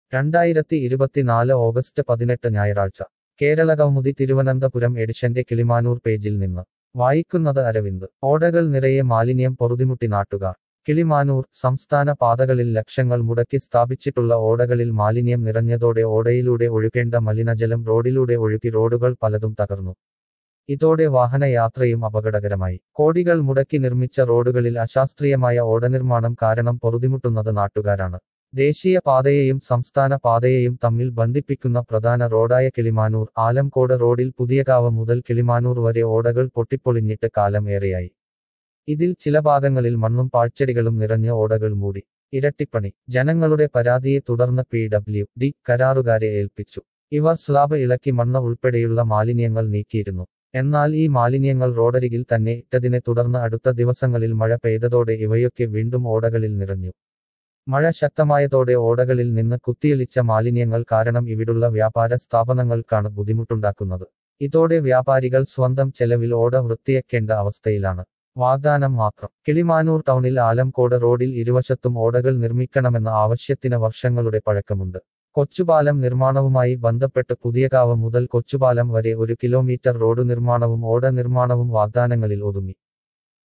2024 August 18 ഞായറാഴ്ച കേരളകൗമുദി തിരുവനന്തപുരം എഡിഷന്റെ കിളിമാനൂർ പേജിൽ നിന്ന് വായിക്കുന്നത് അരവിന്ദ്. ഓടകൾ നിറയെ മാലിന്യം പൊറുതിമുട്ടി നാട്ടുകാർ. കിളിമാനൂർ സംസ്ഥാന പാതകളിൽ ലക്ഷങ്ങൾ മുടക്കി സ്ഥാപിച്ചിട്ടുള്ള ഓടകളിൽ മാലിന്യം നിറഞ്ഞതോടെ ഓടയിലൂടെ ഒഴുകേണ്ട മലിനജലം റോഡിലൂടെ ഒഴുകി റോഡുകൾ പലതും തകർന്നു. ഇതോടെ വാഹനയാത്രയും അപകടകരമായി. കോടികൾ മുടക്കി നിർമ്മിച്ച റോഡുകളിൽ അശാസ്ത്രീയമായ ഓടനിർമ്മാണം കാരണം പൊറുതിമുട്ടുന്നത് നാട്ടുകാരാണ്. ദേശീയ പാതയെയും സംസ്ഥാന പാതയെയും തമ്മിൽ ബന്ധിപ്പിക്കുന്ന പ്രധാന റോഡായ കിളിമാനൂർ ആലംകോട് റോഡിൽ പുതിയകാവ് മുതൽ കിളിമാനൂർ വരെ ഓടകൾ പൊട്ടിപ്പൊളിഞ്ഞിട്ട് കാലം ഏറെയായി. ഇതിൽ ചില ഭാഗങ്ങളിൽ മണ്ണും പാഴ്ചെടികളും നിറഞ്ഞ ഓടകൾ മൂടി. ഇരട്ടിപ്പണി. ജനങ്ങളുടെ പരാതിയെ തുടർന്ന് PWD കരാറുകാരെ ഏൽപ്പിച്ചു. ഇവർ സ്ലാബ് ഇളക്കി മണ്ണ് ഉൾപ്പെടെയുള്ള മാലിന്യങ്ങൾ നീക്കിയിരുന്നു. എന്നാൽ ഈ മാലിന്യങ്ങൾ റോഡരികിൽ തന്നെ ഇട്ടതിനെ തുടർന്ന് അടുത്ത ദിവസങ്ങളിൽ മഴ പെയ്തതോടെ ഇവയൊക്കെ വീണ്ടും ഓടകളിൽ നിറഞ്ഞു. മഴ ശക്തമായതോടെ ഓടകളിൽ നിന്ന് കുത്തിയൊലിച്ച മാലിന്യങ്ങൾ കാരണം ഇവിടുള്ള വ്യാപാര സ്ഥാപനങ്ങൾക്കാണ് ബുദ്ധിമുട്ടുണ്ടാക്കുന്നത്. ഇതോടെ വ്യാപാരികൾ സ്വന്തം ചെലവിൽ ഓട വൃത്തിയാക്കേണ്ട അവസ്ഥയിലാണ്. വാഗ്ദാനം മാത്രം. കിളിമാനൂർ ടൗണിൽ ആലംകോട് റോഡിൽ ഇരുവശത്തും ഓടകൾ നിർമ്മിക്കണമെന്ന ആവശ്യത്തിന് വർഷങ്ങളുടെ പഴക്കമുണ്ട്. കൊച്ചുപാലം നിർമ്മാണവുമായി ബന്ധപ്പെട്ട് പുതിയകാവ് മുതൽ കൊച്ചുപാലം വരെ 1 കിലോമീറ്റർ റോഡ് നിർമ്മാണവും ഓട നിർമ്മാണവും വാഗ്ദാനങ്ങളിൽ ഒതുങ്ങി.